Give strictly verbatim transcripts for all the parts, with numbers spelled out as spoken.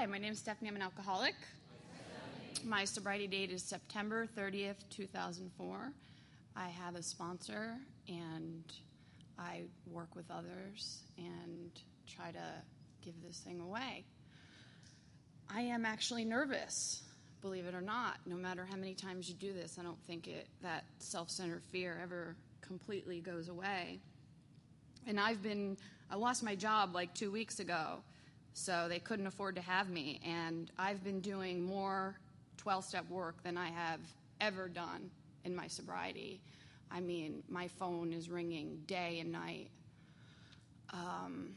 Hi, my name is Stephanie. I'm an alcoholic. My sobriety date is September thirtieth, two thousand four. I have a sponsor, and I work with others and try to give this thing away. I am actually nervous, believe it or not. No matter how many times you do this, I don't think it that self-centered fear ever completely goes away. And I've been, I lost my job like two weeks ago, so they couldn't afford to have me. And I've been doing more twelve-step work than I have ever done in my sobriety. I mean, my phone is ringing day and night. Um,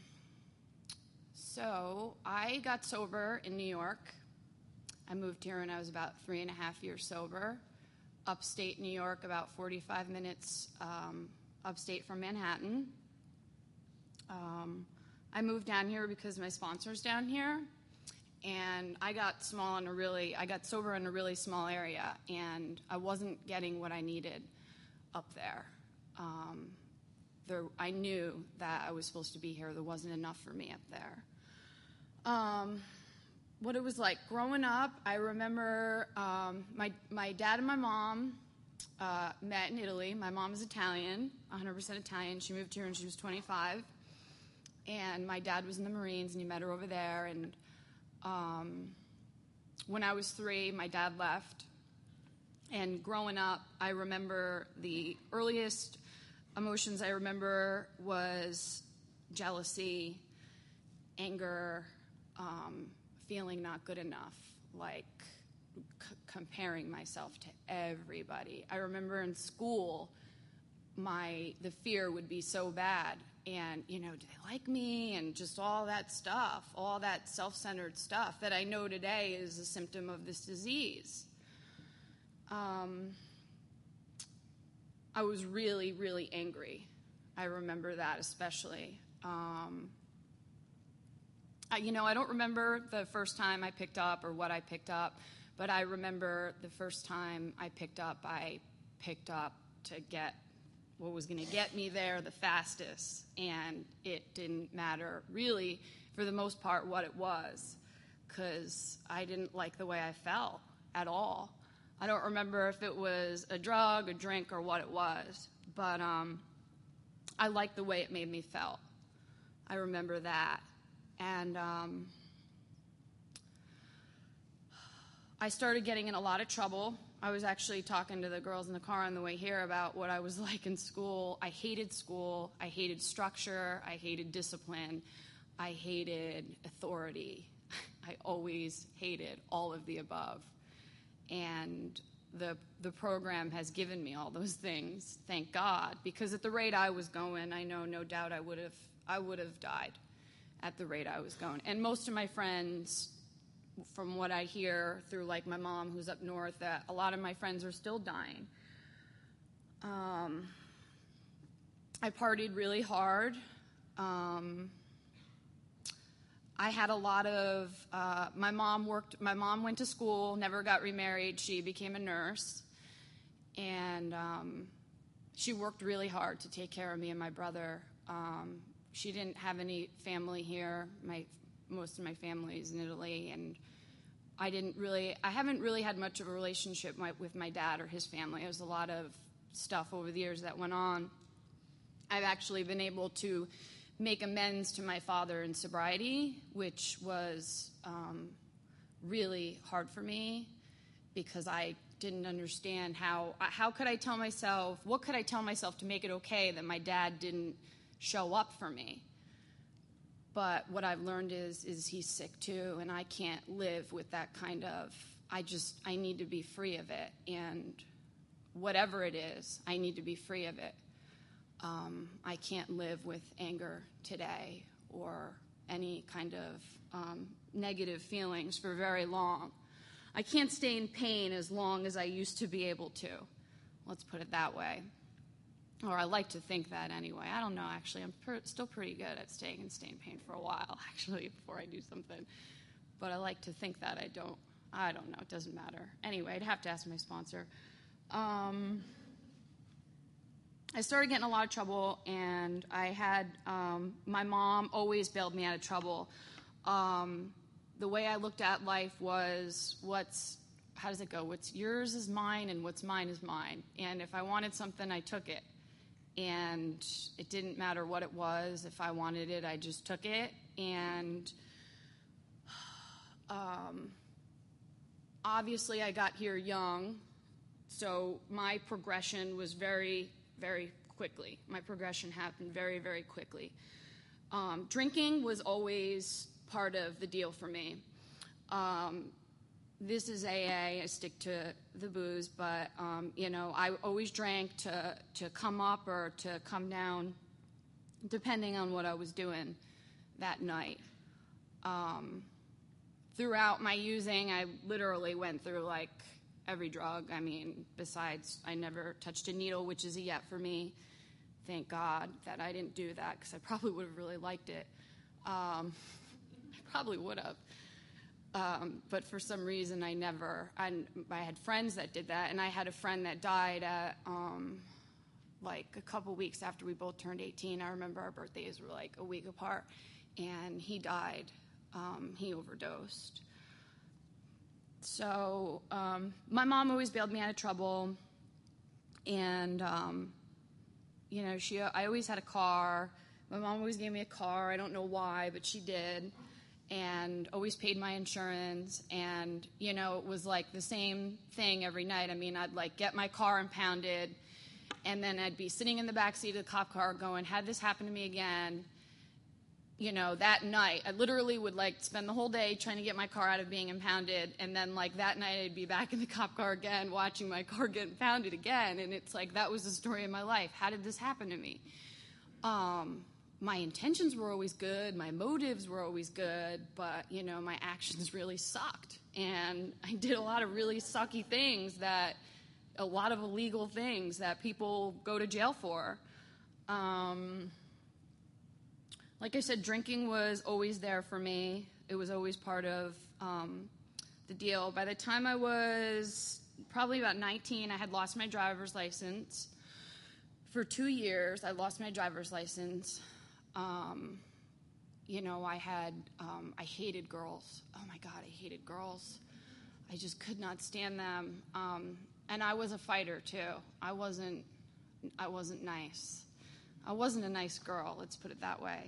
so I got sober in New York. I moved here when I was about three and a half years sober. Upstate New York, about forty-five minutes um, upstate from Manhattan. Um, I moved down here because my sponsor's down here, and I got small in a really, I got sober in a really small area, and I wasn't getting what I needed up there. Um, there, I knew that I was supposed to be here. There wasn't enough for me up there. Um, what it was like growing up, I remember um, my my dad and my mom uh, met in Italy. My mom is Italian, one hundred percent Italian. She moved here when she was twenty-five. And my dad was in the Marines, and he met her over there. And um, when I was three, my dad left. And growing up, I remember the earliest emotions I remember was jealousy, anger, um, feeling not good enough, like c- comparing myself to everybody. I remember in school, my the fear would be so bad. And, you know, do they like me? And just all that stuff, all that self-centered stuff that I know today is a symptom of this disease. Um, I was really, really angry. I remember that especially. Um, I, you know, I don't remember the first time I picked up or what I picked up, but I remember the first time I picked up, I picked up to get what was going to get me there the fastest, and it didn't matter really for the most part what it was, because I didn't like the way I felt at all. I don't remember if it was a drug, a drink, or what it was, but um, I liked the way it made me feel. I remember that. And um, I started getting in a lot of trouble. I was actually talking to the girls in the car on the way here about what I was like in school. I hated school. I hated structure. I hated discipline. I hated authority. I always hated all of the above. And the the program has given me all those things, thank God, because at the rate I was going, I know no doubt I would have I would have died at the rate I was going. And most of my friends, from what I hear through like my mom who's up north, that a lot of my friends are still dying. Um, I partied really hard. Um, I had a lot of, uh, my mom worked, my mom went to school, never got remarried. She became a nurse. And um, she worked really hard to take care of me and my brother. Um, she didn't have any family here. My most of my family is in Italy, and I didn't really, I haven't really had much of a relationship my, with my dad or his family. There was a lot of stuff over the years that went on. I've actually been able to make amends to my father in sobriety, which was um, really hard for me because I didn't understand how, how could I tell myself, what could I tell myself to make it okay that my dad didn't show up for me? But what I've learned is, is he's sick too, and I can't live with that kind of, I just, I need to be free of it. And whatever it is, I need to be free of it. Um, I can't live with anger today or any kind of um, negative feelings for very long. I can't stay in pain as long as I used to be able to. Let's put it that way. Or I like to think that anyway. I don't know, actually. I'm per- still pretty good at staying in staying pain for a while, actually, before I do something. But I like to think that I don't. I don't know. It doesn't matter. Anyway, I'd have to ask my sponsor. Um, I started getting in a lot of trouble, and I had um, my mom always bailed me out of trouble. Um, the way I looked at life was what's, how does it go? What's yours is mine and what's mine is mine. And if I wanted something, I took it. And it didn't matter what it was. If I wanted it, I just took it. And um, obviously I got here young, so my progression was very, very quickly. My progression happened very, very quickly. Um, drinking was always part of the deal for me. Um, this is A A. I stick to the booze, but, um, you know, I always drank to, to come up or to come down, depending on what I was doing that night. Um, throughout my using, I literally went through, like, every drug. I mean, besides, I never touched a needle, which is a yet for me. Thank God that I didn't do that, because I probably would have really liked it. Um, I probably would have. Um, but for some reason, I never, I, I had friends that did that, and I had a friend that died at, um, like, a couple weeks after we both turned eighteen. I remember our birthdays were, like, a week apart, and he died. Um, he overdosed. So um, my mom always bailed me out of trouble, and, um, you know, she, I always had a car. My mom always gave me a car. I don't know why, but she did. And always paid my insurance, and, you know, it was like the same thing every night. I mean, I'd, like, get my car impounded, and then I'd be sitting in the backseat of the cop car going, had this happen to me again, you know, that night. I literally would, like, spend the whole day trying to get my car out of being impounded, and then, like, that night I'd be back in the cop car again, watching my car get impounded again, and it's like, that was the story of my life. How did this happen to me? Um... My intentions were always good, my motives were always good, but, you know, my actions really sucked. And I did a lot of really sucky things that, a lot of illegal things that people go to jail for. Um, like I said, drinking was always there for me. It was always part of um, the deal. By the time I was probably about nineteen, I had lost my driver's license. For two years, I lost my driver's license. Um, you know, I had, um, I hated girls. Oh my God, I hated girls. I just could not stand them. Um, and I was a fighter too. I wasn't, I wasn't nice. I wasn't a nice girl, let's put it that way.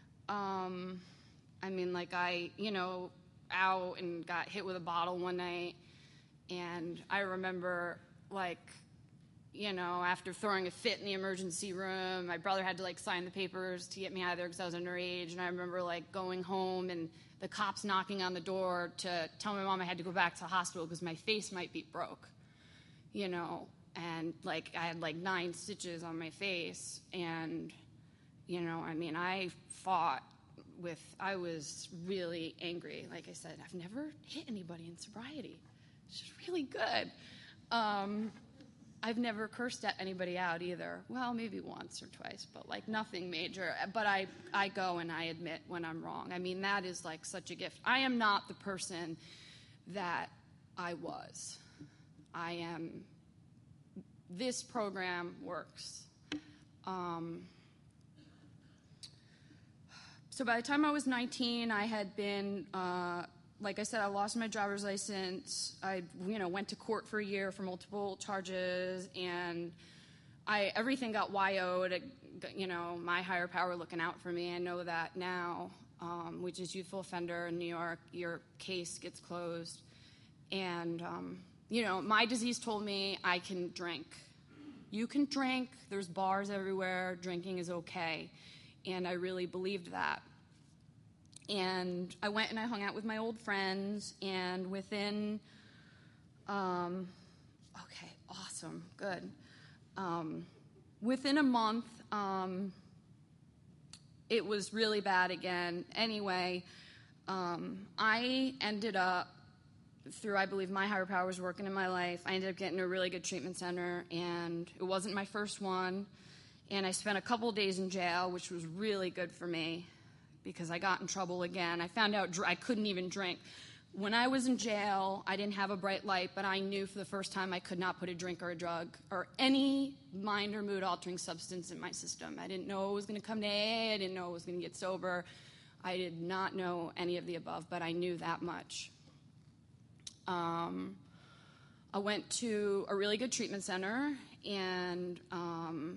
Um, I mean, like I, you know, out and got hit with a bottle one night, and I remember, like, you know, after throwing a fit in the emergency room, my brother had to, like, sign the papers to get me out of there because I was underage. And I remember, like, going home and the cops knocking on the door to tell my mom I had to go back to the hospital because my face might be broke, you know. And, like, I had, like, nine stitches on my face. And, you know, I mean, I fought with, I was really angry. Like I said, I've never hit anybody in sobriety. It's just really good. Um... I've never cursed at anybody out either. Well, maybe once or twice, but, like, nothing major. But I, I go and I admit when I'm wrong. I mean, that is, like, such a gift. I am not the person that I was. I am, this program works. Um, so by the time I was nineteen, I had been... Uh, Like I said, I lost my driver's license. I, you know, went to court for a year for multiple charges, and I everything got Y O'd. You know, my higher power looking out for me. I know that now, um, which is youthful offender in New York. Your case gets closed, and um, you know, my disease told me I can drink. You can drink. There's bars everywhere. Drinking is okay, and I really believed that. And I went and I hung out with my old friends, and within, um, okay, awesome, good. Um, within a month, um, it was really bad again. Anyway, um, I ended up, through, I believe, my higher powers working in my life, I ended up getting a really good treatment center, and it wasn't my first one. And I spent a couple of days in jail, which was really good for me, because I got in trouble again. I found out dr- I couldn't even drink. When I was in jail, I didn't have a bright light, but I knew for the first time I could not put a drink or a drug or any mind or mood-altering substance in my system. I didn't know it was going to come to A A. I didn't know it was going to get sober. I did not know any of the above, but I knew that much. Um, I went to a really good treatment center, and um,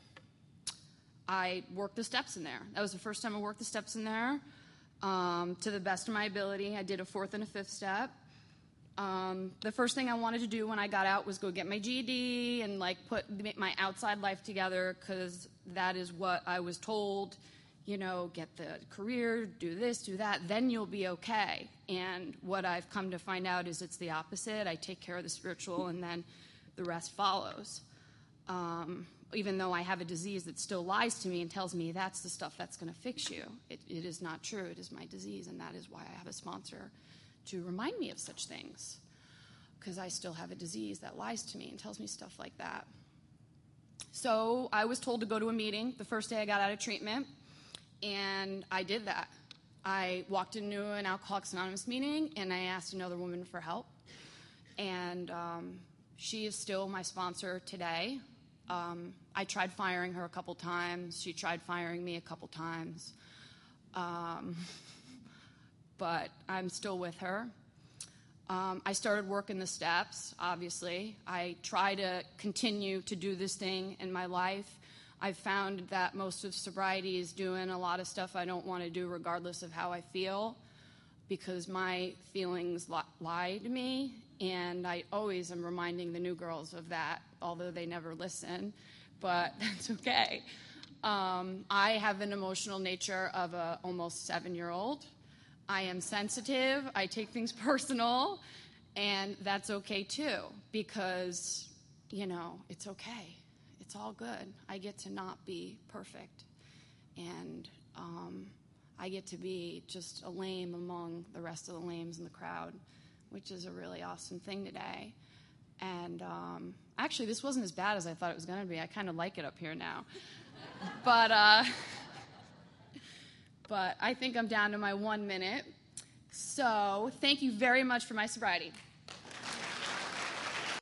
I worked the steps in there. That was the first time I worked the steps in there. Um, to the best of my ability, I did a fourth and a fifth step. Um, the first thing I wanted to do when I got out was go get my G E D and like put my outside life together, because that is what I was told. You know, get the career, do this, do that, then you'll be okay. And what I've come to find out is it's the opposite. I take care of the spiritual, and then the rest follows. Um, even though I have a disease that still lies to me and tells me that's the stuff that's going to fix you. It, it is not true. It is my disease, and that is why I have a sponsor to remind me of such things, because I still have a disease that lies to me and tells me stuff like that. So I was told to go to a meeting the first day I got out of treatment. And I did that. I walked into an Alcoholics Anonymous meeting, and I asked another woman for help. And um, she is still my sponsor today. Um, I tried firing her a couple times. She tried firing me a couple times. Um, but I'm still with her. Um, I started working the steps, obviously. I try to continue to do this thing in my life. I've found that most of sobriety is doing a lot of stuff I don't want to do regardless of how I feel, because my feelings li- lie to me, and I always am reminding the new girls of that, although they never listen, but that's okay. Um, I have an emotional nature of a almost seven-year-old. I am sensitive. I take things personal, and that's okay too, because, you know, it's okay. It's all good. I get to not be perfect, and um, I get to be just a lame among the rest of the lames in the crowd, which is a really awesome thing today. And um, actually, this wasn't as bad as I thought it was going to be. I kind of like it up here now. but uh, but I think I'm down to my one minute. So thank you very much for my sobriety.